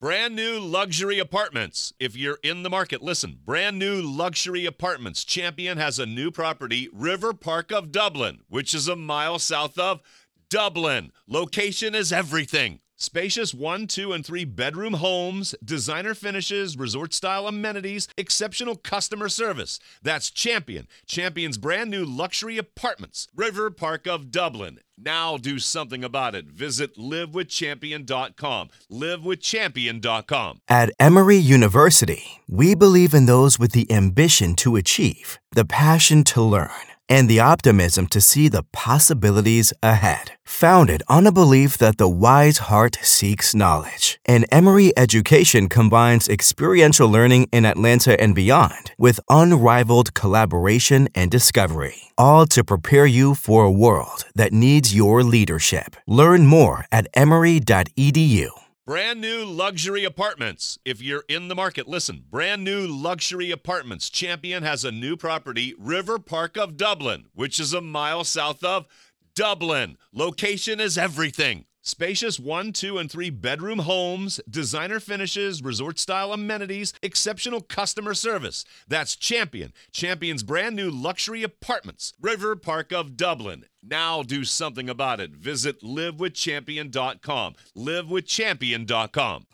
Brand new luxury apartments. If you're in the market, listen. Brand new luxury apartments. Champion has a new property, River Park of Dublin, which is a mile south of Dublin. Location is everything. Spacious 1, 2, and 3 bedroom homes, designer finishes, resort-style amenities, exceptional customer service. That's Champion. Champion's brand new luxury apartments, River Park of Dublin. Now do something about it. Visit livewithchampion.com. Livewithchampion.com. At Emory University, we believe in those with the ambition to achieve, the passion to learn, and the optimism to see the possibilities ahead. Founded on a belief that the wise heart seeks knowledge, and Emory education combines experiential learning in Atlanta and beyond with unrivaled collaboration and discovery, all to prepare you for a world that needs your leadership. Learn more at emory.edu. Brand new luxury apartments. If you're in the market, listen. Brand new luxury apartments. Champion has a new property, River Park of Dublin, which is a mile south of Dublin. Location is everything. Spacious 1, 2, and 3 bedroom homes, designer finishes, resort-style amenities, exceptional customer service. That's Champion. Champion's brand new luxury apartments, River Park of Dublin. Now do something about it. Visit livewithchampion.com. Livewithchampion.com.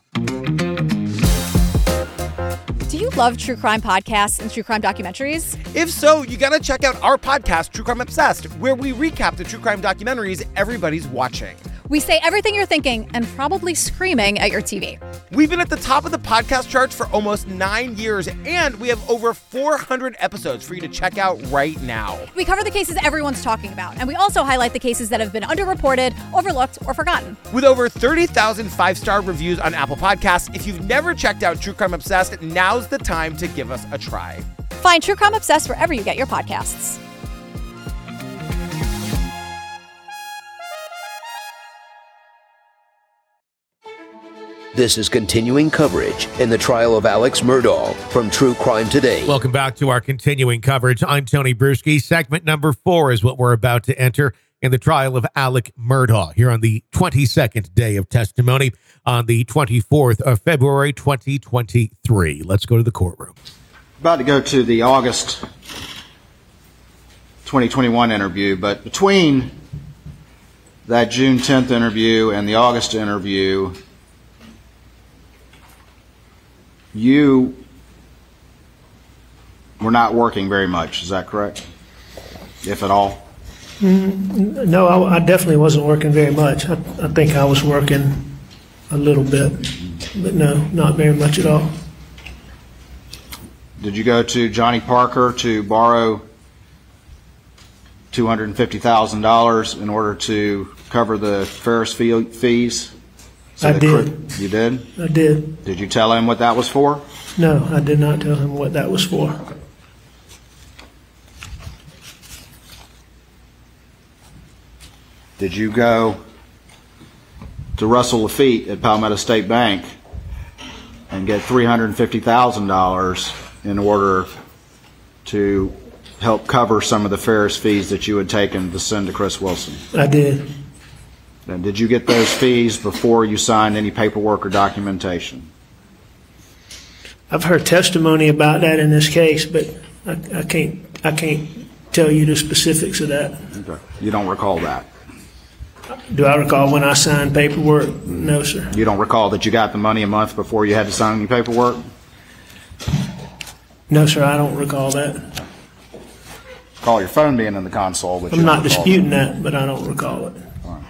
Do you love true crime podcasts and true crime documentaries? If so, you gotta check out our podcast, True Crime Obsessed, where we recap the true crime documentaries everybody's watching. We say everything you're thinking and probably screaming at your TV. We've been at the top of the podcast charts for almost 9 years, and we have over 400 episodes for you to check out right now. We cover the cases everyone's talking about, and we also highlight the cases that have been underreported, overlooked, or forgotten. With over 30,000 five-star reviews on Apple Podcasts, if you've never checked out True Crime Obsessed, now's the time to give us a try. Find True Crime Obsessed wherever you get your podcasts. This is continuing coverage in the trial of Alex Murdaugh from True Crime Today. Welcome back to our continuing coverage. I'm Tony Bruschi. Segment number 4 is what we're about to enter in the trial of Alex Murdaugh here on the 22nd day of testimony on the 24th of February, 2023. Let's go to the courtroom. About to go to the August 2021 interview, but between that June 10th interview and the August interview, you were not working very much. Is that correct? If at all? No, I definitely wasn't working very much. I think I was working a little bit, but no, not very much at all. Did you go to Johnny Parker to borrow $250,000 in order to cover the Ferris fees? So I did. You did? I did. Did you tell him what that was for? No, I did not tell him what that was for. Did you go to Russell Lafitte at Palmetto State Bank and get $350,000 in order to help cover some of the Ferris fees that you had taken to send to Chris Wilson? I did. And did you get those fees before you signed any paperwork or documentation? I've heard testimony about that in this case, but I can't tell you the specifics of that. Okay. You don't recall that? Do I recall when I signed paperwork? No, sir. You don't recall that you got the money a month before you had to sign any paperwork? No, sir, I don't recall that. Call your phone being in the console. Which I'm not disputing that, but I don't recall it.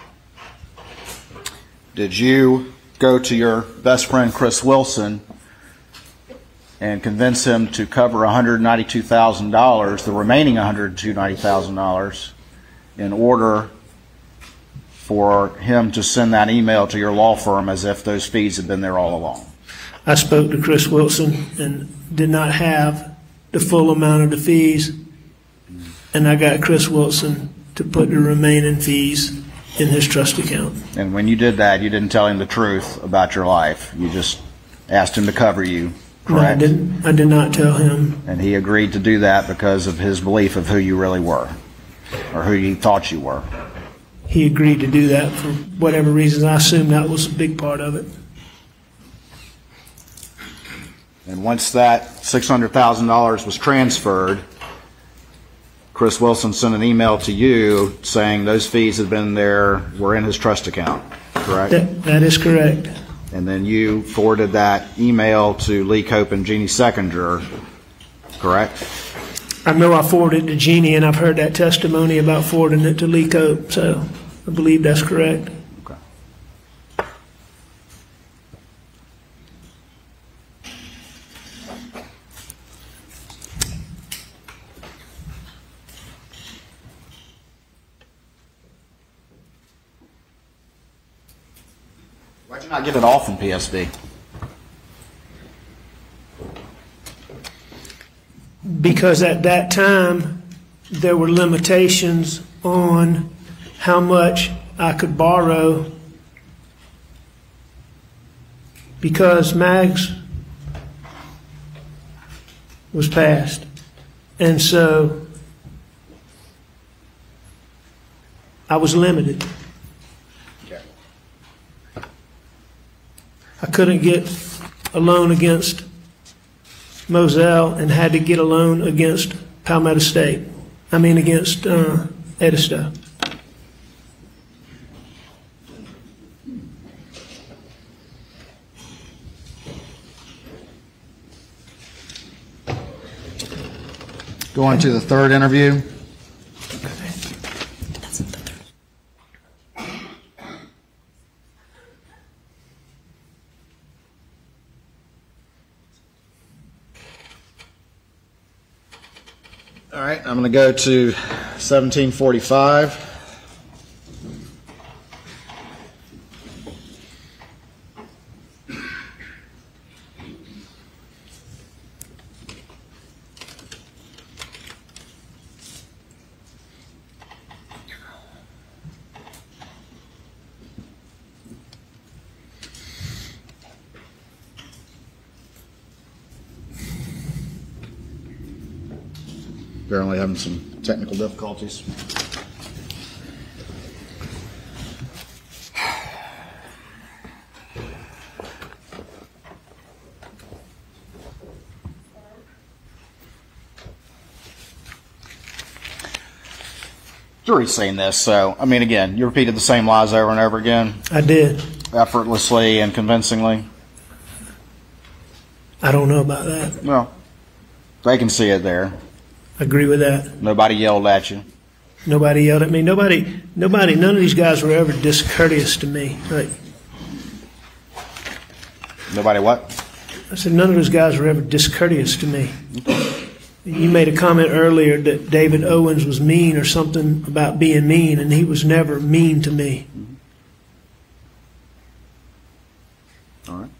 Did you go to your best friend Chris Wilson and convince him to cover $192,000, the remaining $190,000, in order for him to send that email to your law firm as if those fees had been there all along? I spoke to Chris Wilson and did not have the full amount of the fees, and I got Chris Wilson to put the remaining fees in his trust account. And when you did that, you didn't tell him the truth about your life. You just asked him to cover you, correct? No, I did not tell him. And he agreed to do that because of his belief of who you really were, or who he thought you were. He agreed to do that for whatever reasons. I assume that was a big part of it. And once that $600,000 was transferred, Chris Wilson sent an email to you saying those fees had been there, were in his trust account, correct? That is correct. And then you forwarded that email to Lee Cope and Jeannie Seconder, correct? I know I forwarded it to Jeannie, and I've heard that testimony about forwarding it to Lee Cope, so I believe that's correct. Okay. Why'd you not get it all from PSB? Because at that time, there were limitations on how much I could borrow because MAGS was passed. And so I was limited. I couldn't get a loan against Moselle and had to get a loan against Palmetto State. Against Edisto. Going to the third interview. All right, I'm going to go to 1745. Apparently having some technical difficulties. Jury's seen this, so, again, you repeated the same lies over and over again? I did. Effortlessly and convincingly? I don't know about that. Well, they can see it there. I agree with that. Nobody yelled at you? Nobody yelled at me. Nobody, none of these guys were ever discourteous to me. Nobody what? I said none of those guys were ever discourteous to me. You made a comment earlier that David Owens was mean or something about being mean, and he was never mean to me. All right.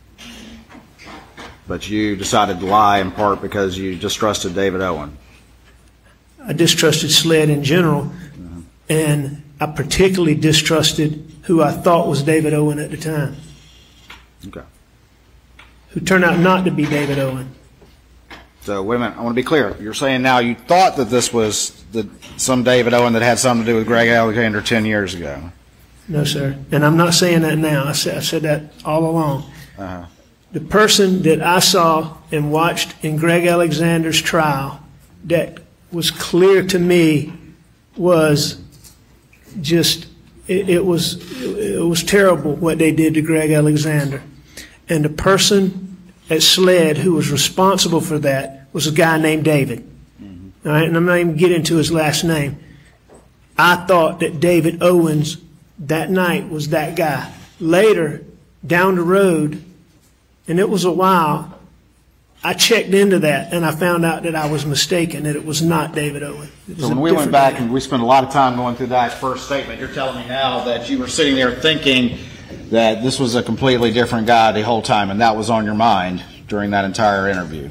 But you decided to lie in part because you distrusted David Owen. I distrusted SLED in general, and I particularly distrusted who I thought was David Owen at the time. Okay. Who turned out not to be David Owen. So, wait a minute, I want to be clear. You're saying now you thought that this was some David Owen that had something to do with Greg Alexander 10 years ago. No, sir. And I'm not saying that now. I said that all along. Uh-huh. The person that I saw and watched in Greg Alexander's trial that was clear to me was just, it was terrible what they did to Greg Alexander. And the person at SLED who was responsible for that was a guy named David. All right, and I'm not even getting into his last name. I thought that David Owens that night was that guy. Later, down the road, and it was a while, I checked into that, and I found out that I was mistaken, that it was not David Owen. So when we went back and we spent a lot of time going through that first statement, you're telling me now that you were sitting there thinking that this was a completely different guy the whole time, and that was on your mind during that entire interview.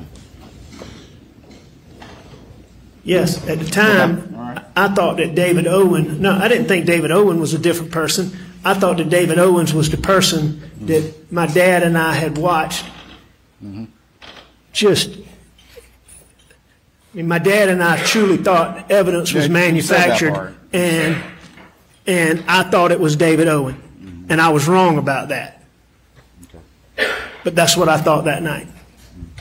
Yes, at the time, Okay. All right. I thought that David Owen, no, I didn't think David Owen was a different person. I thought that David Owens was the person that my dad and I had watched. My dad and I truly thought evidence was Yeah, you said that manufactured, part. and I thought it was David Owen, and I was wrong about that. But that's what I thought that night.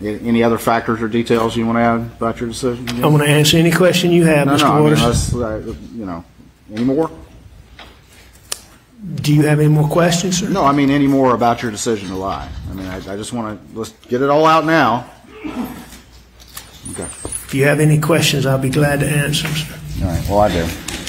Any other factors or details you want to add about your decision? I want to answer any question you have, Mr. Waters. Any more? Do you have any more questions, sir? No, I mean any more about your decision to lie. I mean, I just want to, let's get it all out now. Okay. If you have any questions, I'll be glad to answer them, sir. All right, well, I do.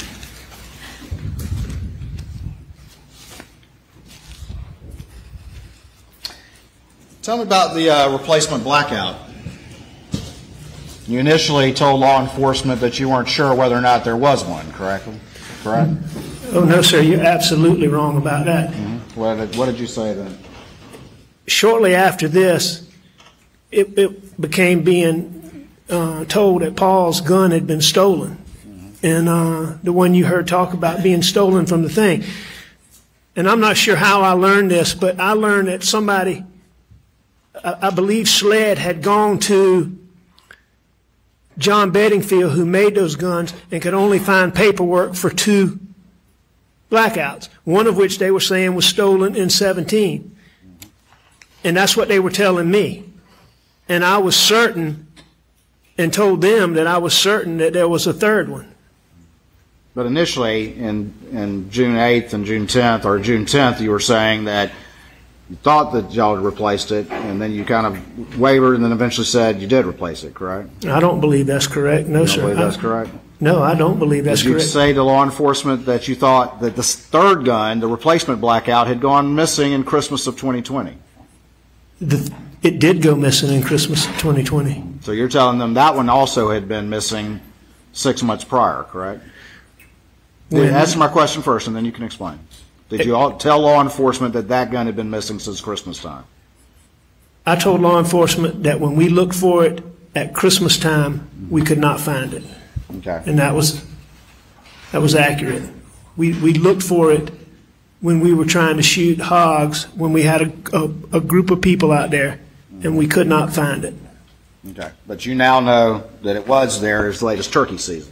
Tell me about the replacement blackout. You initially told law enforcement that you weren't sure whether or not there was one, correct? Oh, no, sir, you're absolutely wrong about that. Mm-hmm. What did you say then? Shortly after this, it became being told that Paul's gun had been stolen. And the one you heard talk about being stolen from the thing. And I'm not sure how I learned this, but I learned that somebody, I believe SLED, had gone to John Bedingfield, who made those guns, and could only find paperwork for 2 blackouts, one of which they were saying was stolen in 17. And that's what they were telling me. And I was certain, and told them that I was certain that there was a third one. But initially, in June 8th and June 10th, or June 10th, you were saying that you thought that y'all had replaced it, and then you kind of wavered and then eventually said you did replace it, correct? I don't believe that's correct. No, sir. You don't believe that's correct? No, I don't believe that's correct. Did you say to law enforcement that you thought that the third gun, the replacement blackout, had gone missing in Christmas of 2020? It did go missing in Christmas of 2020. So you're telling them that one also had been missing 6 months prior, correct? Answer my question first, and then you can explain. Did you all tell law enforcement that that gun had been missing since Christmas time? I told law enforcement that when we looked for it at Christmas time, we could not find it. Okay. And that was accurate. We looked for it when we were trying to shoot hogs, when we had a group of people out there, and we could not find it. Okay. But you now know that it was there as late as turkey season.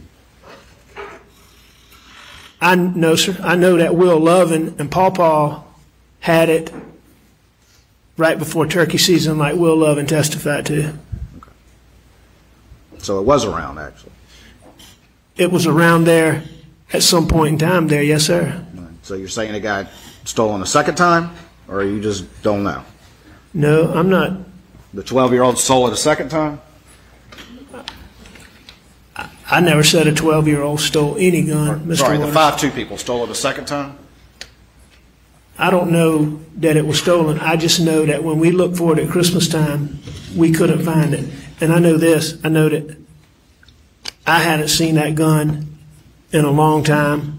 No, sir. I know that Will Love and Paw had it right before turkey season, like Will Love testified to. Okay. So it was around, actually. It was around there at some point in time there, yes, sir. Right. So you're saying it got stolen a second time, or you just don't know? No, I'm not. The 12-year-old stole it a second time? I never said a 12-year-old stole any gun, Mr. Sorry, the Waters. 5'2" people stole it a second time? I don't know that it was stolen. I just know that when we looked for it at Christmas time, we couldn't find it. And I know this. I know that I hadn't seen that gun in a long time.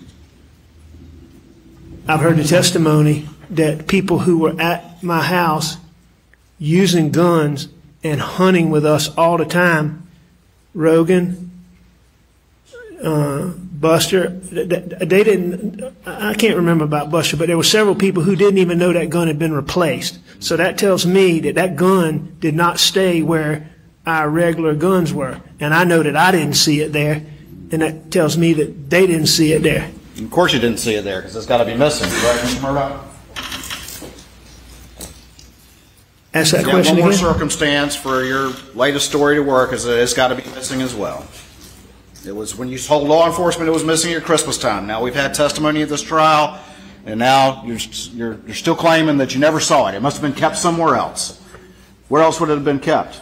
I've heard the testimony that people who were at my house using guns and hunting with us all the time, Rogan, Buster, they didn't, I can't remember about Buster, but there were several people who didn't even know that gun had been replaced. So that tells me that that gun did not stay where our regular guns were. And I know that I didn't see it there, and that tells me that they didn't see it there. Of course you didn't see it there, because it's got to be missing, right, Mr. Murdoch? Ask that question again. One more again. circumstance for your latest story to work is that it's got to be missing as well. It was when you told law enforcement it was missing at Christmas time. Now we've had testimony at this trial, and now you're still claiming that you never saw it. It must have been kept somewhere else. Where else would it have been kept?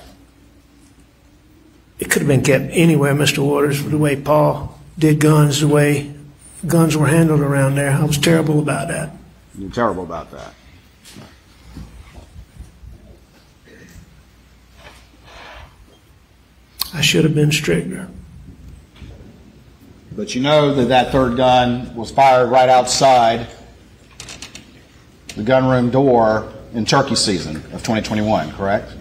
It could have been kept anywhere, Mr. Waters, the way Paul did guns, the way guns were handled around there. I was terrible about that. You're terrible about that. I should have been stricter. But you know that that third gun was fired right outside the gunroom door in turkey season of 2021, correct?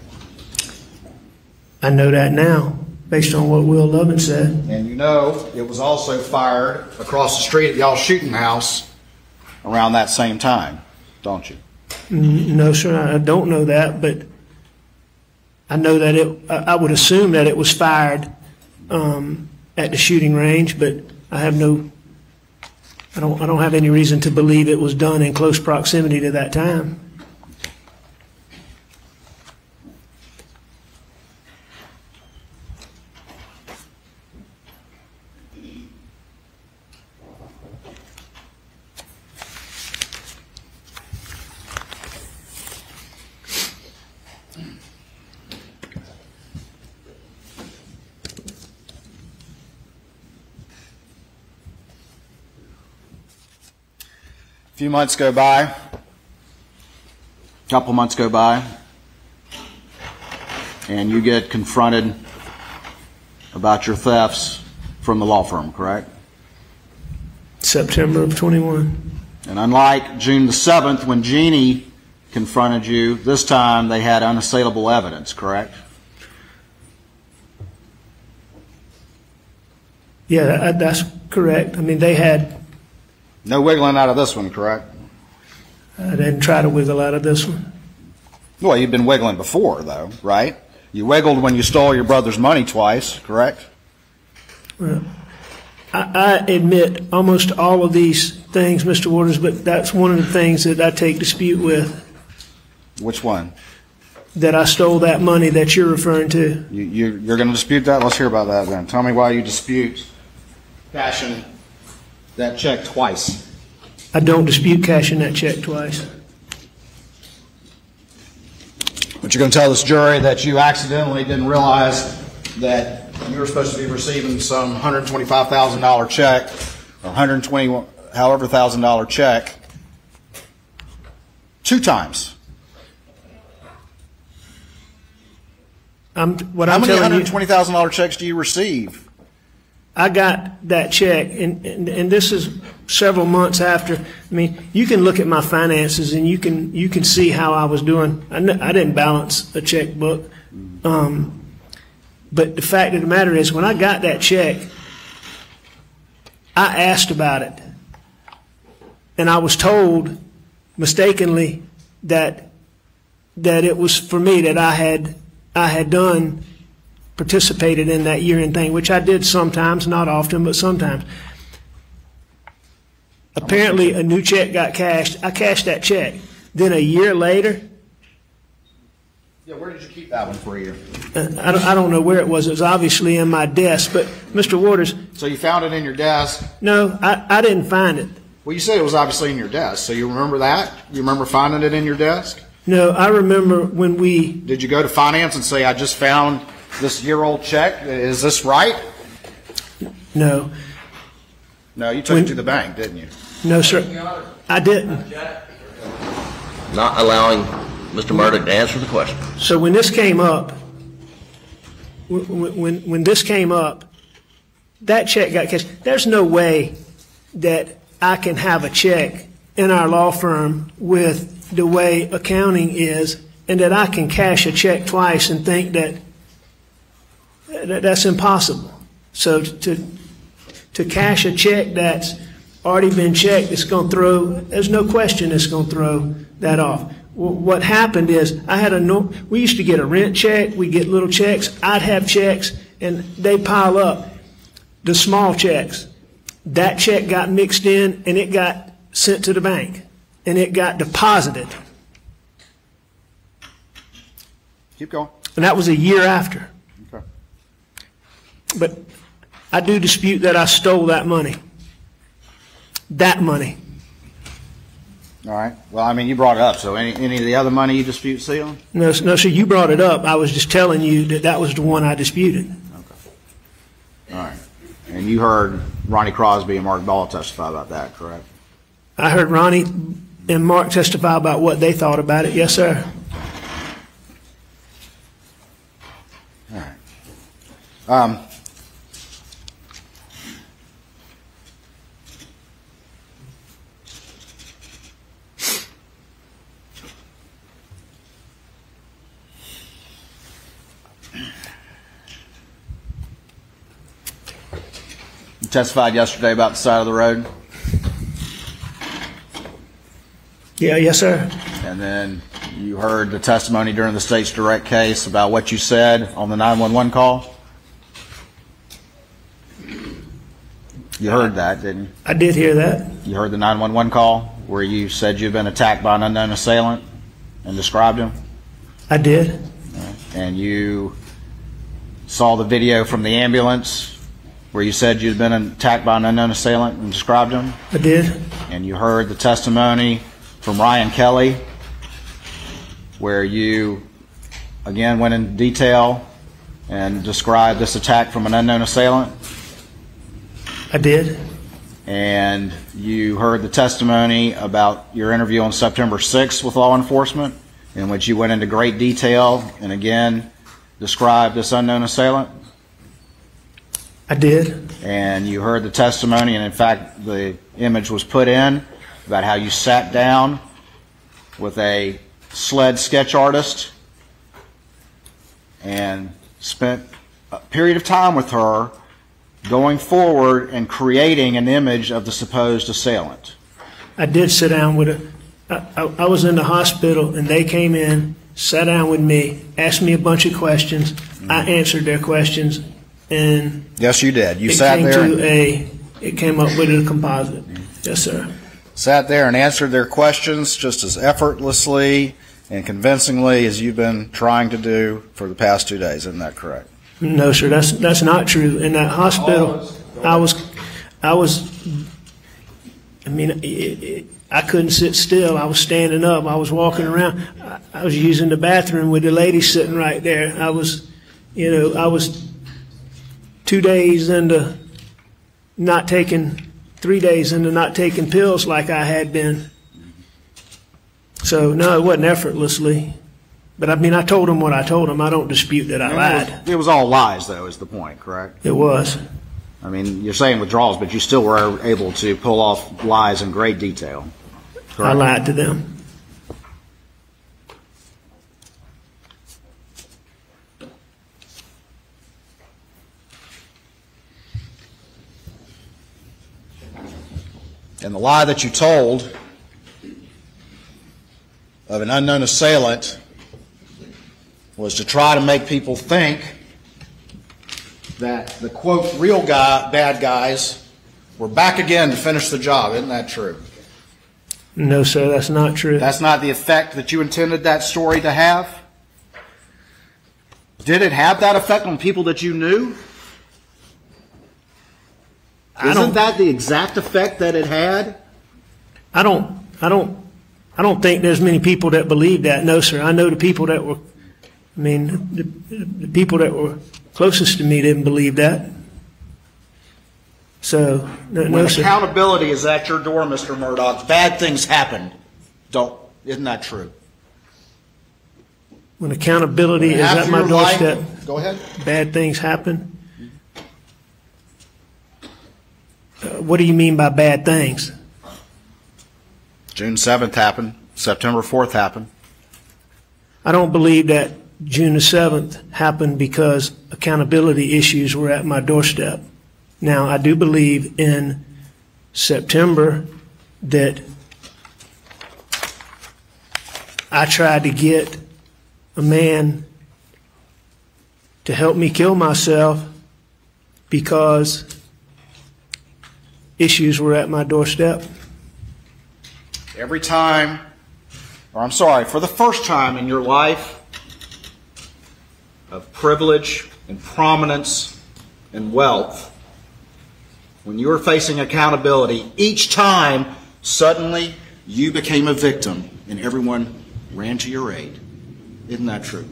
I know that now, based on what Will Lovin said. And you know it was also fired across the street at y'all's shooting house around that same time, don't you? No, sir, I don't know that, but I know that I would assume that it was fired at the shooting range, but I don't have any reason to believe it was done in close proximity to that time. few months go by, a couple months go by, and you get confronted about your thefts from the law firm, correct? September of 21. And unlike June the 7th, when Jeannie confronted you, this time they had unassailable evidence, correct? Yeah, that's correct. I mean, they had... No wiggling out of this one, correct? I didn't try to wiggle out of this one. Well, you've been wiggling before, though, right? You wiggled when you stole your brother's money twice, correct? Well, I admit almost all of these things, Mr. Waters, but that's one of the things that I take dispute with. Which one? That I stole that money that you're referring to. You're going to dispute that? Let's hear about that then. Tell me why you dispute cashing that check twice. I don't dispute cashing that check twice. But you're going to tell this jury that you accidentally didn't realize that you were supposed to be receiving some $125,000 check or $120 however $1,000 check 2 times. How many $120,000 checks do you receive? I got that check, and this is several months after. I mean, you can look at my finances, and you can see how I was doing. I didn't balance a checkbook, but the fact of the matter is, when I got that check, I asked about it, and I was told mistakenly that it was for me, that I had participated in that year-end thing, which I did sometimes, not often, but sometimes. Apparently, a new check got cashed. I cashed that check. Then a year later... Yeah, where did you keep that one for a year? I don't know where it was. It was obviously in my desk. But, Mr. Waters... So you found it in your desk? No, I didn't find it. Well, you said it was obviously in your desk. So you remember that? You remember finding it in your desk? No, I remember when we... Did you go to finance and say, I just found this year-old check? Is this right? No. No, you took it to the bank, didn't you? No, sir. I didn't. Not allowing Mr. Murdoch to answer the question. So when this came up, when this came up, that check got cashed. There's no way that I can have a check in our law firm with the way accounting is, and that I can cash a check twice and think that's impossible. So to cash a check that's already been checked, it's going to throw, there's no question it's going to throw that off. What happened is we used to get a rent check, we get little checks, I'd have checks, and they pile up, the small checks. That check got mixed in, and it got sent to the bank, and it got deposited. Keep going. And that was a year after. Okay. But I do dispute that I stole that money. That money. All right. Well, I mean, you brought it up. So any of the other money you dispute stealing? No, sir, you brought it up. I was just telling you that was the one I disputed. Okay. All right. And you heard Ronnie Crosby and Mark Ball testify about that, correct? I heard Ronnie and Mark testify about what they thought about it. Yes, sir. All right. You testified yesterday about the side of the road? Yeah, yes, sir. And then you heard the testimony during the state's direct case about what you said on the 911 call? You heard that, didn't you? I did hear that. You heard the 911 call where you said you'd been attacked by an unknown assailant and described him? I did. And you saw the video from the ambulance where you said you'd been attacked by an unknown assailant and described him? I did. And you heard the testimony from Ryan Kelly where you, again, went in detail and described this attack from an unknown assailant? I did. And you heard the testimony about your interview on September 6th with law enforcement, in which you went into great detail and again described this unknown assailant? I did. And you heard the testimony, and in fact the image was put in, about how you sat down with a SLED sketch artist and spent a period of time with her going forward and creating an image of the supposed assailant. I did sit down with her. I was in the hospital, and they came in, sat down with me, asked me a bunch of questions. I answered their questions, and yes, you did. You sat there. It came up with a composite. Yes, sir. Sat there and answered their questions just as effortlessly and convincingly as you've been trying to do for the past 2 days. Isn't that correct? No, sir. That's not true. In that hospital, I couldn't sit still. I was standing up. I was walking around. I was using the bathroom with the lady sitting right there. I was 2 days into not taking, 3 days into not taking pills like I had been. So, no, it wasn't effortlessly. But, I told him what I told him. I don't dispute that I lied. It was all lies, though, is the point, correct? It was. You're saying withdrawals, but you still were able to pull off lies in great detail, correct? I lied to them. And the lie that you told of an unknown assailant was to try to make people think that the, quote, real bad guys were back again to finish the job. Isn't that true? No, sir, that's not true. That's not the effect that you intended that story to have? Did it have that effect on people that you knew? Isn't that the exact effect that it had? I don't think there's many people that believe that. No, sir. I know the people that were, the people that were closest to me didn't believe that. So, no, sir. When accountability is at your door, Mr. Murdaugh, bad things happen. Isn't that true? When accountability is at my doorstep, go ahead. Bad things happen. What do you mean by bad things? June 7th happened. September 4th happened. I don't believe that June the 7th happened because accountability issues were at my doorstep. Now, I do believe in September that I tried to get a man to help me kill myself because issues were at my doorstep. Every time, for the first time in your life of privilege and prominence and wealth, when you were facing accountability, each time suddenly you became a victim and everyone ran to your aid. Isn't that true?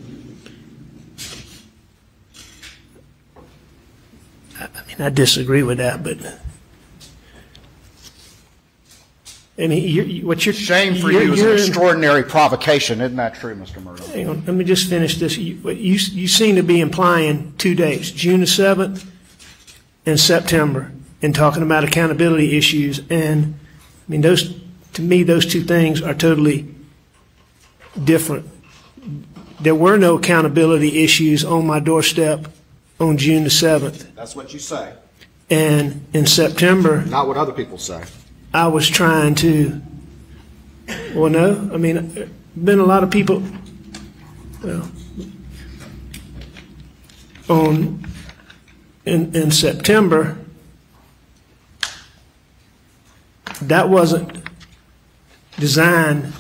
I disagree with that, but what you're shame for you is an extraordinary provocation. Isn't that true, Mr. Murdaugh? Hang on, let me just finish this. You seem to be implying 2 days, June the 7th and September, and talking about accountability issues. And those, to me, those two things are totally different. There were no accountability issues on my doorstep on June the 7th. That's what you say. And in September, not what other people say. I was trying to, been a lot of people, in September, that wasn't designed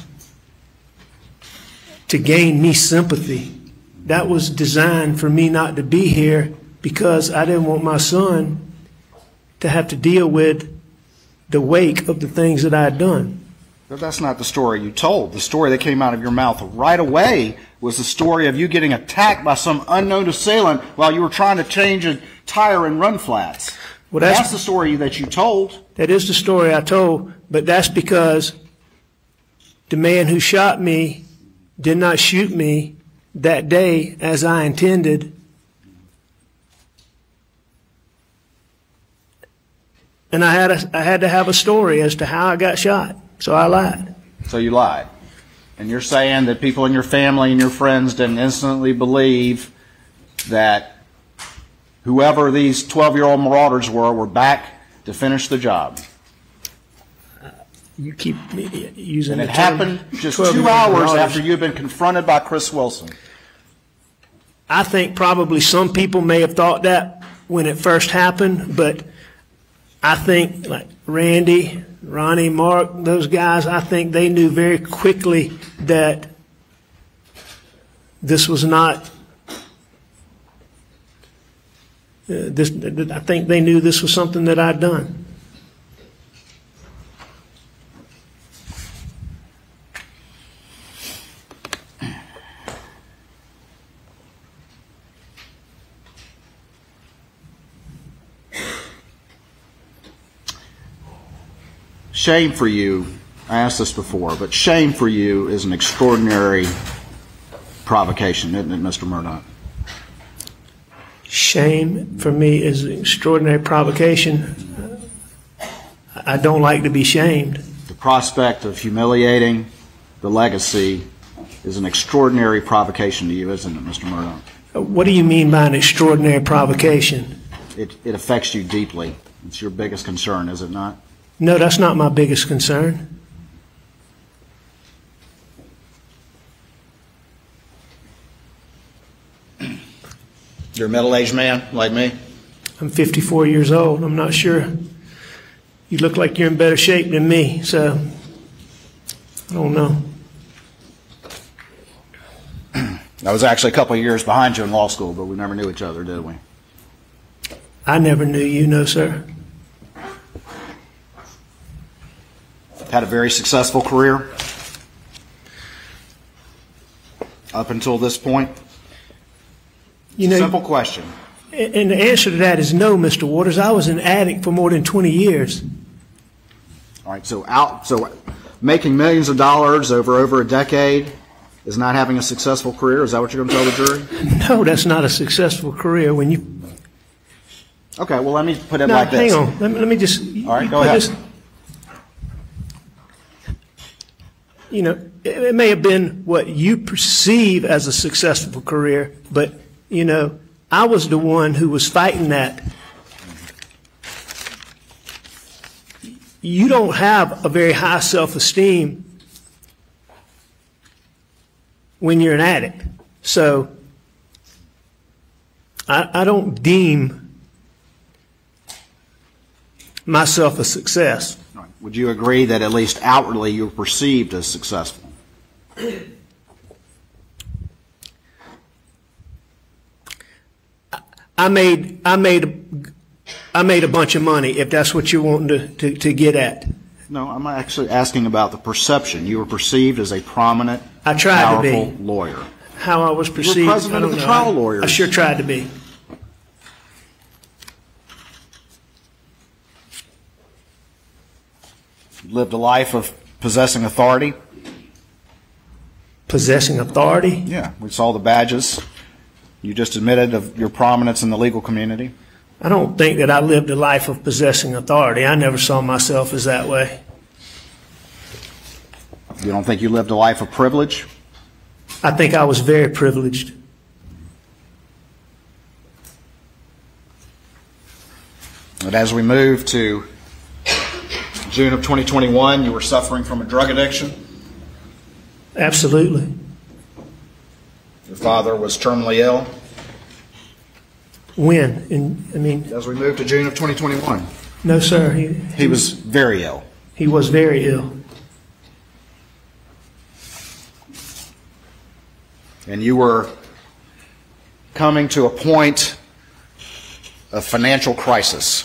to gain me sympathy. That was designed for me not to be here because I didn't want my son to have to deal with the wake of the things that I had done. But that's not the story you told. The story that came out of your mouth right away was the story of you getting attacked by some unknown assailant while you were trying to change a tire in run flats. Well, that's the story that you told. That is the story I told, but that's because the man who shot me did not shoot me that day as I intended. And I had to have a story as to how I got shot, so I lied. So you lied. And you're saying that people in your family and your friends didn't instantly believe that whoever these 12-year-old marauders were back to finish the job. You keep using and it happened just 2 hours after you had been confronted by Chris Wilson. I think probably some people may have thought that when it first happened, but I think like Randy, Ronnie, Mark, those guys, I think they knew very quickly that this was not I think they knew this was something that I'd done. Shame for you, I asked this before, but shame for you is an extraordinary provocation, isn't it, Mr. Murdaugh? Shame for me is an extraordinary provocation. I don't like to be shamed. The prospect of humiliating the legacy is an extraordinary provocation to you, isn't it, Mr. Murdaugh? What do you mean by an extraordinary provocation? It affects you deeply. It's your biggest concern, is it not? No, that's not my biggest concern. You're a middle-aged man like me? I'm 54 years old. I'm not sure. You look like you're in better shape than me, so I don't know. I was actually a couple of years behind you in law school, but we never knew each other, did we? I never knew you, no, sir. Had a very successful career up until this point? Simple question. And the answer to that is no, Mr. Waters. I was an addict for more than 20 years. All right, so making millions of dollars over a decade is not having a successful career? Is that what you're going to tell the jury? No, that's not a successful career. When you Okay, well, let me put it like this. Hang on. Let me just... All right, go ahead. You know, it may have been what you perceive as a successful career, but, you know, I was the one who was fighting that. You don't have a very high self-esteem when you're an addict. So I don't deem myself a success. Would you agree that at least outwardly you were perceived as successful? I made a bunch of money, if that's what you're wanting to get at. No, I'm actually asking about the perception. You were perceived as a prominent, I tried powerful to be. lawyer. How I was perceived, You were president of the trial lawyers. I sure tried to be. You lived a life of possessing authority. Possessing authority? Yeah, we saw the badges. You just admitted of your prominence in the legal community. I don't think that I lived a life of possessing authority. I never saw myself as that way. You don't think you lived a life of privilege? I think I was very privileged. But as we move to June of 2021, you were suffering from a drug addiction. Absolutely. Your father was terminally ill. When? As we move to June of 2021. No, sir. He was very ill. He was very ill. And you were coming to a point of financial crisis.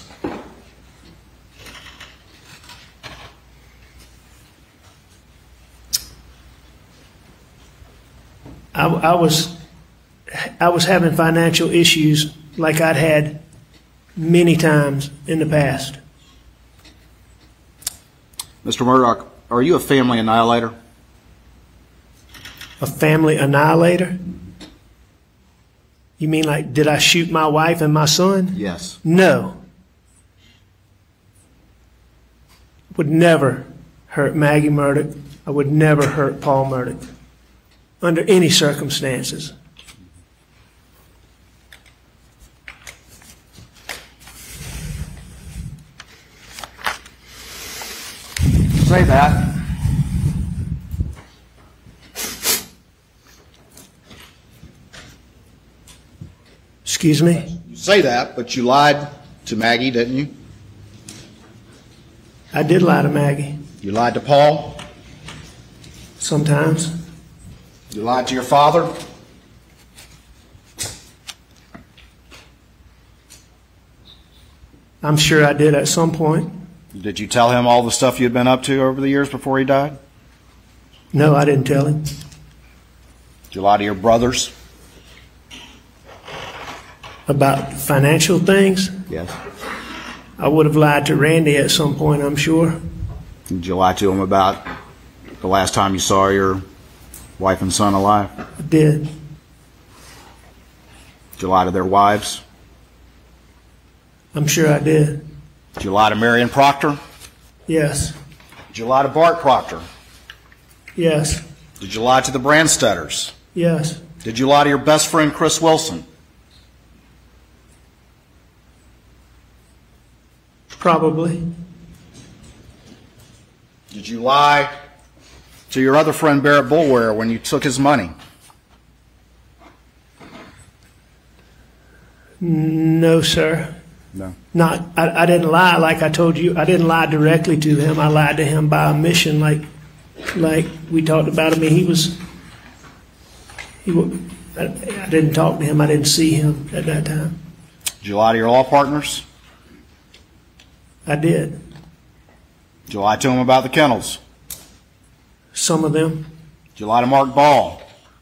I was having financial issues like I'd had many times in the past. Mr. Murdaugh, are you a family annihilator? A family annihilator? You mean like, did I shoot my wife and my son? Yes. No. Would never hurt Maggie Murdaugh. I would never hurt Paul Murdaugh under any circumstances. Say that. Excuse me? You say that, but you lied to Maggie, didn't you? I did lie to Maggie. You lied to Paul. Sometimes. You lied to your father. I'm sure I did at some point. Did you tell him all the stuff you'd been up to over the years before he died? No, I didn't tell him. Did you lie to your brothers? About financial things? Yes. I would have lied to Randy at some point, I'm sure. Did you lie to him about the last time you saw your wife and son alive? I did. Did you lie to their wives? I'm sure I did. Did you lie to Marion Proctor? Yes. Did you lie to Bart Proctor? Yes. Did you lie to the Brandstetters? Yes. Did you lie to your best friend, Chris Wilson? Probably. Did you lie to your other friend, Barrett Bullware, when you took his money? No, sir. No. I didn't lie like I told you. I didn't lie directly to him. I lied to him by omission, like we talked about. I mean, I didn't talk to him. I didn't see him at that time. Did you lie to your law partners? I did. Did you lie to him about the kennels? Some of them. Did you lie to Mark Ball?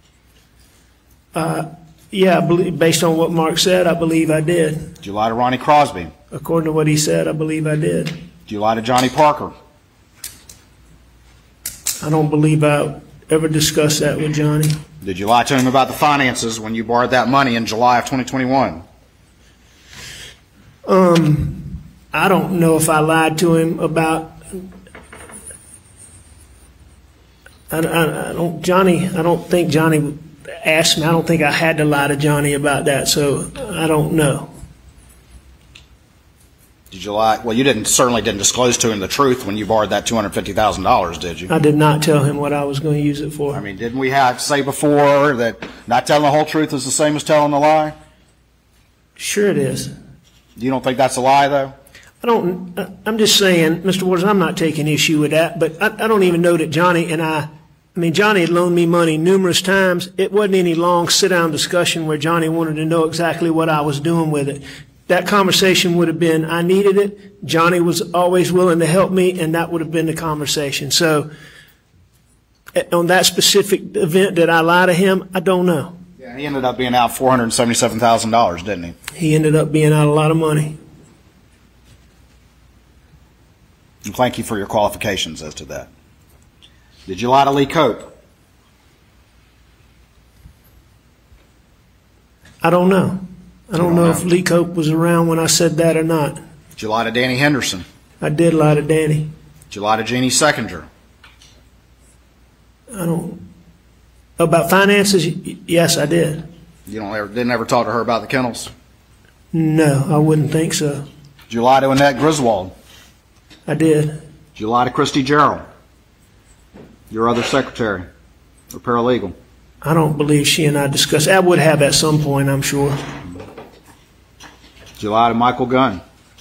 Yeah, I believe, based on what Mark said, I believe I did. Did you lie to Ronnie Crosby? According to what he said, I believe I did. Did you lie to Johnny Parker? I don't believe I ever discussed that with Johnny. Did you lie to him about the finances when you borrowed that money in July of 2021? I don't know if I lied to him about. I don't think Johnny asked me. I don't think I had to lie to Johnny about that, so I don't know. Did you lie? Well, you certainly didn't disclose to him the truth when you borrowed that $250,000, did you? I did not tell him what I was going to use it for. I mean, didn't we say before that not telling the whole truth is the same as telling a lie? Sure it is. You don't think that's a lie, though? I'm just saying, Mr. Waters, I'm not taking issue with that, but I don't even know that Johnny and I mean, Johnny had loaned me money numerous times. It wasn't any long sit-down discussion where Johnny wanted to know exactly what I was doing with it. That conversation would have been, I needed it. Johnny was always willing to help me, and that would have been the conversation. So on that specific event, did I lie to him? I don't know. Yeah, he ended up being out $477,000, didn't he? He ended up being out a lot of money. And thank you for your qualifications as to that. Did you lie to Lee Cope? I don't know. I don't know if Lee Cope was around when I said that or not. Did you lie to Danny Henderson? I did lie to Danny. Did you lie to Jeannie Seckinger? About finances? Yes, I did. You didn't ever talk to her about the kennels? No, I wouldn't think so. Did you lie to Annette Griswold? I did. Did you lie to Christy Gerald, your other secretary or paralegal? I don't believe she and I discussed. I would have at some point, I'm sure. Did you lie to Michael Gunn?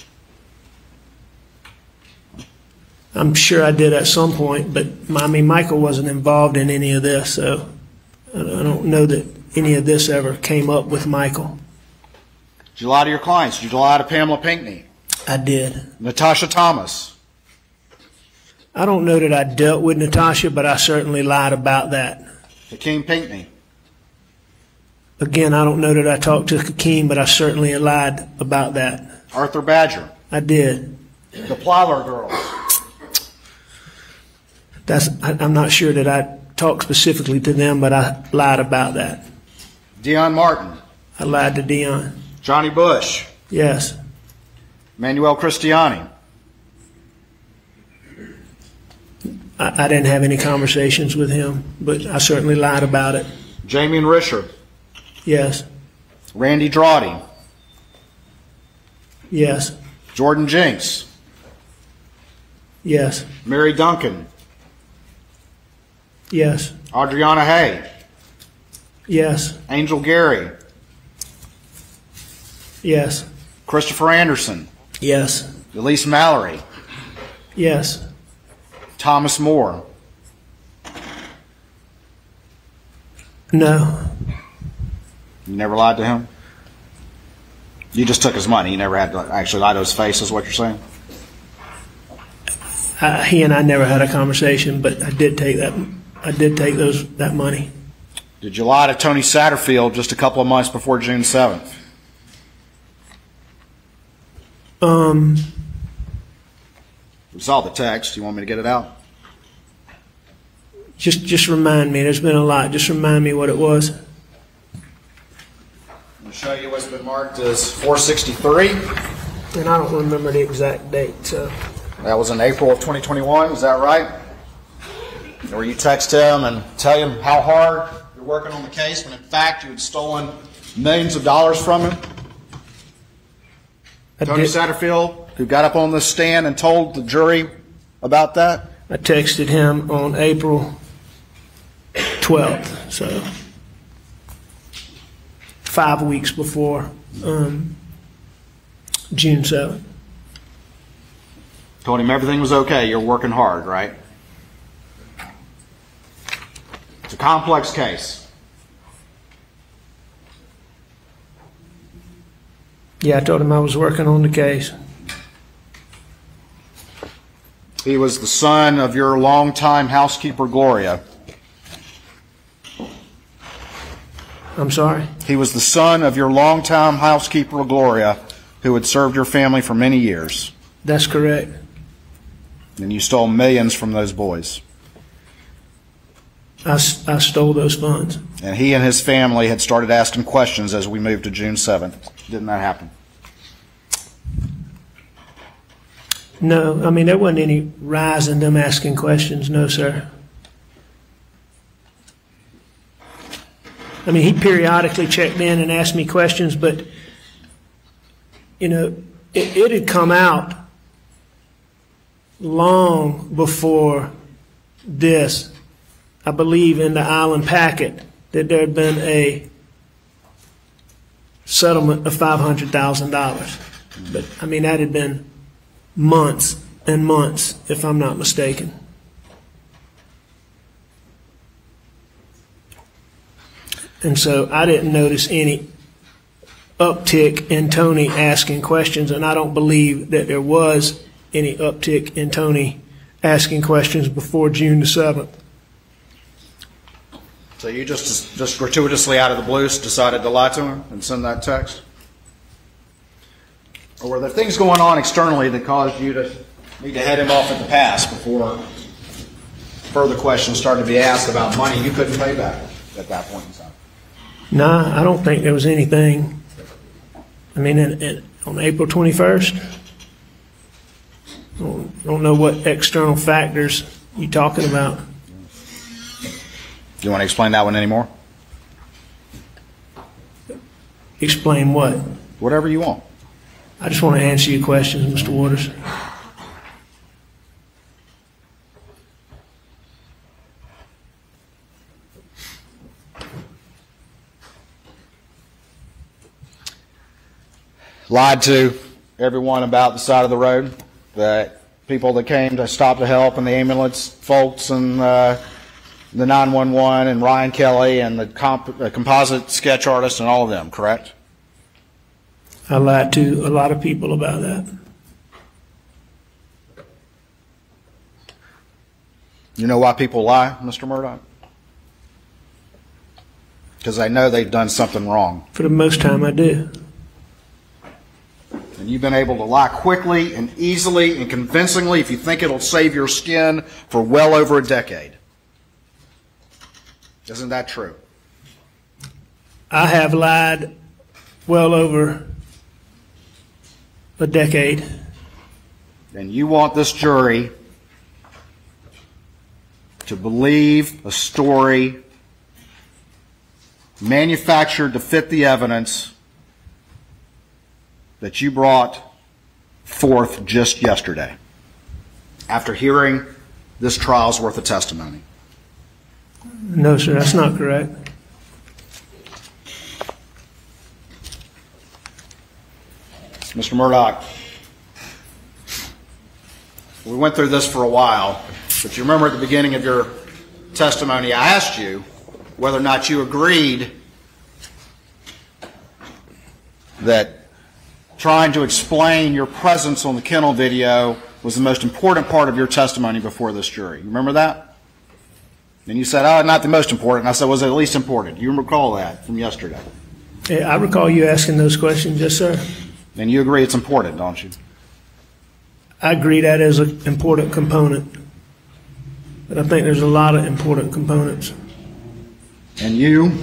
I'm sure I did at some point, but I mean, Michael wasn't involved in any of this, so I don't know that any of this ever came up with Michael. Did you lie to your clients? Did you lie to Pamela Pinckney? I did. Natasha Thomas? I don't know that I dealt with Natasha, but I certainly lied about that. Hakeem Pinckney? Again, I don't know that I talked to Hakeem, but I certainly lied about that. Arthur Badger. I did. The Plyler girls. I'm not sure that I talked specifically to them, but I lied about that. Dion Martin. I lied to Dion. Johnny Bush. Yes. Manuel Cristiani. I didn't have any conversations with him, but I certainly lied about it. Jamie Richard. Yes. Randy Drawdy. Yes. Jordan Jinks. Yes. Mary Duncan. Yes. Adriana Hay. Yes. Angel Gary. Yes. Christopher Anderson. Yes. Elise Mallory. Yes. Thomas Moore. No. You never lied to him? You just took his money. You never had to actually lie to his face, is what you're saying? He and I never had a conversation, but I did take that. I did take that money. Did you lie to Tony Satterfield just a couple of months before June 7th? We saw the text. You want me to get it out? Just remind me. There's been a lot. Just remind me what it was. I'm going to show you what's been marked as 463. And I don't remember the exact date. So that was in April of 2021. Is that right? Where you text him and tell him how hard you're working on the case when in fact you had stolen millions of dollars from him? Tony Satterfield, who got up on the stand and told the jury about that? I texted him on April 12th, so 5 weeks before June 7th. Told him everything was okay. You're working hard, right? It's a complex case. Yeah, I told him I was working on the case. He was the son of your longtime housekeeper, Gloria. I'm sorry? He was the son of your longtime housekeeper, Gloria, who had served your family for many years. That's correct. And you stole millions from those boys. I stole those funds. And he and his family had started asking questions as we moved to June 7th. Didn't that happen? No, I mean, there wasn't any rise in them asking questions. No, sir. I mean, he periodically checked in and asked me questions, but, you know, it had come out long before this. I believe in the Island Packet that there had been a settlement of $500,000. But, I mean, that had been months and months, if I'm not mistaken. And so I didn't notice any uptick in Tony asking questions, and I don't believe that there was any uptick in Tony asking questions before June the 7th. So you just gratuitously out of the blue decided to lie to him and send that text? Or were there things going on externally that caused you to need to head him off at the pass before further questions started to be asked about money you couldn't pay back at that point in time? Nah, I don't think there was anything. I mean, on April 21st, I don't know what external factors you're talking about. Do you want to explain that one anymore? Explain what? Whatever you want. I just want to answer your questions, Mr. Waters. Lied to everyone about the side of the road, that people that came to stop to help, and the ambulance folks, and the 911, and Ryan Kelly, and the composite sketch artist, and all of them, correct? I lied to a lot of people about that. You know why people lie, Mr. Murdoch? Because they know they've done something wrong. For the most time, I do. And you've been able to lie quickly and easily and convincingly if you think it'll save your skin for well over a decade. Isn't that true? I have lied well over a decade. And you want this jury to believe a story manufactured to fit the evidence that you brought forth just yesterday after hearing this trial's worth of testimony. No, sir, that's not correct. Mr. Murdaugh, we went through this for a while, but you remember at the beginning of your testimony I asked you whether or not you agreed that trying to explain your presence on the kennel video was the most important part of your testimony before this jury. You remember that? And you said, oh, not the most important. And I said, was it at least important? You recall that from yesterday? Yeah, I recall you asking those questions, yes, sir. And you agree it's important, don't you? I agree that is an important component. But I think there's a lot of important components. And you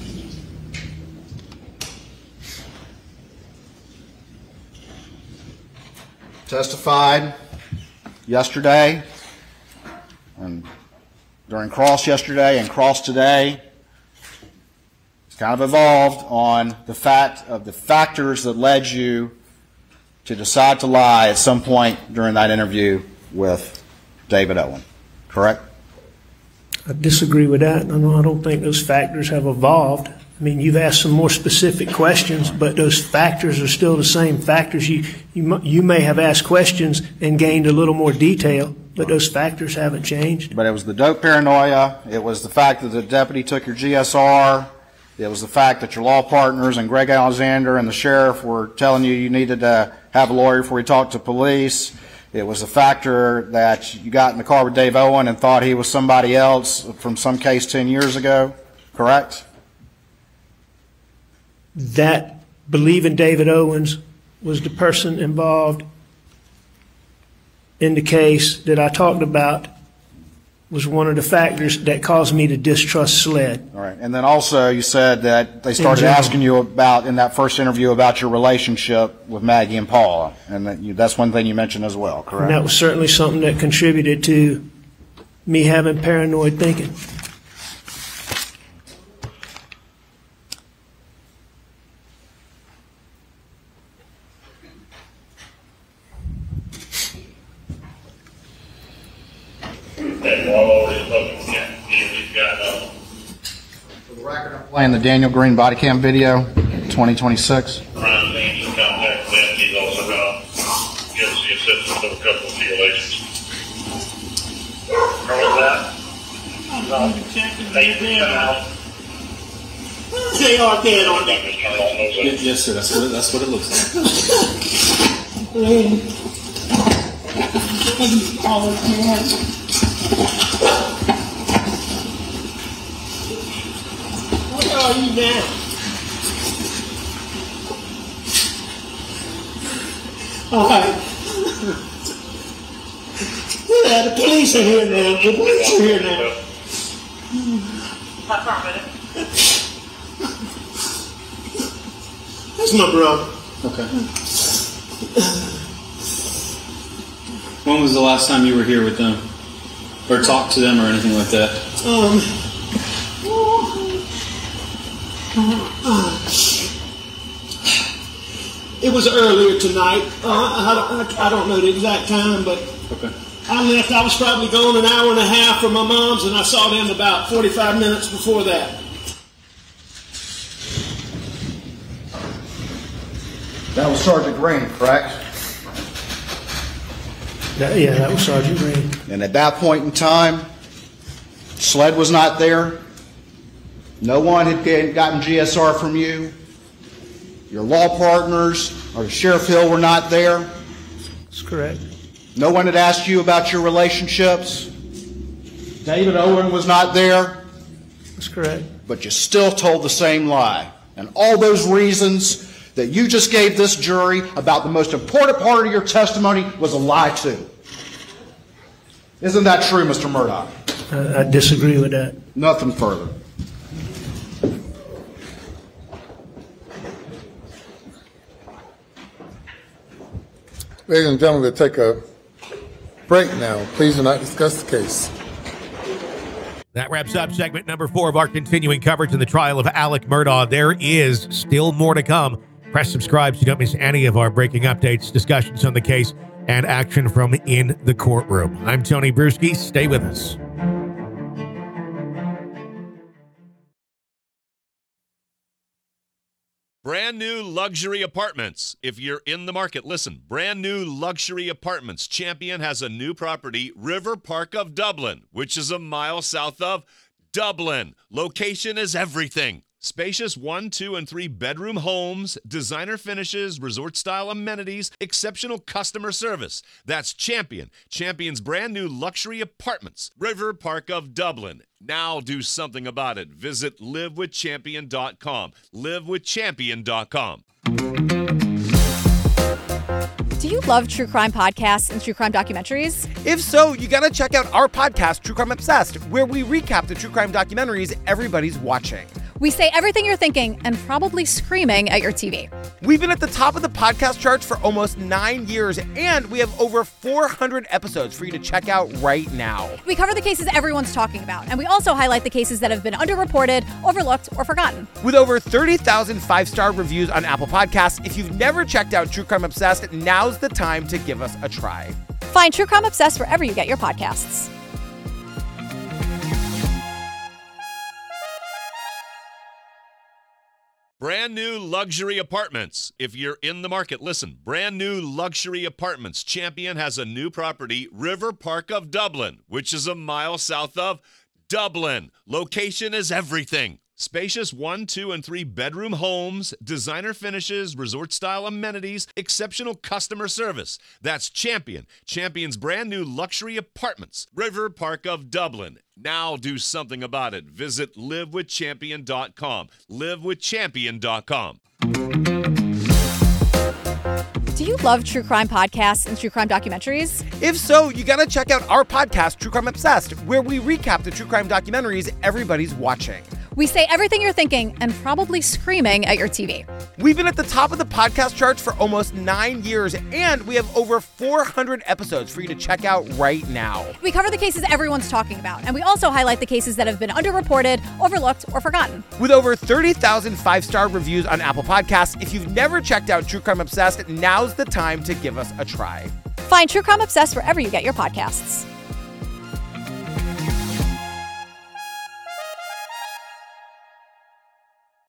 testified yesterday and during cross yesterday and cross today. It's kind of evolved on the fact of the factors that led you to decide to lie at some point during that interview with David Owen, correct? I disagree with that. I don't think those factors have evolved. I mean, you've asked some more specific questions, but those factors are still the same factors. You may have asked questions and gained a little more detail, but those factors haven't changed. But it was the dope paranoia. It was the fact that the deputy took your GSR. It was the fact that your law partners and Greg Alexander and the sheriff were telling you needed to have a lawyer before you talked to police. It was the factor that you got in the car with Dave Owen and thought he was somebody else from some case 10 years ago, correct? That believing David Owens was the person involved in the case that I talked about was one of the factors that caused me to distrust SLED. All right. And then also you said that they started asking you about, in that first interview, about your relationship with Maggie and Paula. And that's one thing you mentioned as well, correct? And that was certainly something that contributed to me having paranoid thinking. For the record, I'm playing the Daniel Green body cam video, 2026. Crime teams in contact with them. He's also going to give us the assistance of a couple of violations. Remember that? They are dead on that. Yes, sir. That's what it looks like. Where are you now? All right. Yeah, the police are here now. The police are here now. That's my brother. Okay. When was the last time you were here with them? Or talked to them or anything like that? It was earlier tonight. I don't know the exact time, but okay. I left. I was probably gone an hour and a half from my mom's, and I saw them about 45 minutes before that. That was Sergeant Green, correct? Yeah, that was Sergeant Green. And at that point in time, SLED was not there. No one had gotten GSR from you. Your law partners or Sheriff Hill were not there. That's correct. No one had asked you about your relationships. David Owen was not there. That's correct. But you still told the same lie. And all those reasons that you just gave this jury about the most important part of your testimony was a lie too. Isn't that true, Mr. Murdaugh? I disagree with that. Nothing further. Ladies and gentlemen, we'll take a break now. Please do not discuss the case. That wraps up segment number 4 of our continuing coverage in the trial of Alec Murdaugh. There is still more to come. Press subscribe so you don't miss any of our breaking updates, discussions on the case, and action from in the courtroom. I'm Tony Bruschi. Stay with us. Brand new luxury apartments. If you're in the market, listen. Brand new luxury apartments. Champion has a new property, River Park of Dublin, which is a mile south of Dublin. Location is everything. Spacious 1, 2, and 3 bedroom homes, designer finishes, resort-style amenities, exceptional customer service. That's Champion. Champion's brand new luxury apartments, River Park of Dublin. Now do something about it. Visit livewithchampion.com. livewithchampion.com. Do you love true crime podcasts and true crime documentaries? If so, you gotta check out our podcast, True Crime Obsessed, where we recap the true crime documentaries everybody's watching. We say everything you're thinking and probably screaming at your TV. We've been at the top of the podcast charts for almost 9 years, and we have over 400 episodes for you to check out right now. We cover the cases everyone's talking about, and we also highlight the cases that have been underreported, overlooked, or forgotten. With over 30,000 5-star reviews on Apple Podcasts, if you've never checked out True Crime Obsessed, now's the time to give us a try. Find True Crime Obsessed wherever you get your podcasts. Brand new luxury apartments. If you're in the market, listen. Brand new luxury apartments. Champion has a new property, River Park of Dublin, which is a mile south of Dublin. Location is everything. Spacious 1, 2, and 3 bedroom homes, designer finishes, resort-style amenities, exceptional customer service. That's Champion. Champion's brand new luxury apartments, River Park of Dublin. Now do something about it. Visit livewithchampion.com. livewithchampion.com. Do you love true crime podcasts and true crime documentaries? If so, you gotta check out our podcast, True Crime Obsessed, where we recap the true crime documentaries everybody's watching. We say everything you're thinking and probably screaming at your TV. We've been at the top of the podcast charts for almost 9 years, and we have over 400 episodes for you to check out right now. We cover the cases everyone's talking about, and we also highlight the cases that have been underreported, overlooked, or forgotten. With over 30,000 5-star reviews on Apple Podcasts, if you've never checked out True Crime Obsessed, now's the time to give us a try. Find True Crime Obsessed wherever you get your podcasts.